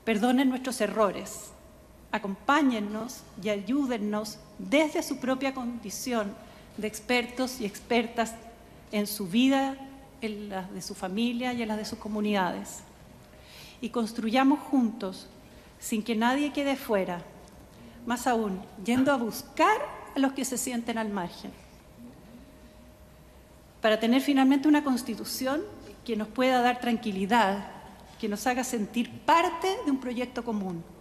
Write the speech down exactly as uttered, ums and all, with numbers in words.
Perdonen nuestros errores, acompáñennos y ayúdennos desde su propia condición de expertos y expertas en su vida, en la de su familia y en la de sus comunidades. Y construyamos juntos, sin que nadie quede fuera, más aún, yendo a buscar a los que se sienten al margen, para tener finalmente una Constitución que nos pueda dar tranquilidad, que nos haga sentir parte de un proyecto común.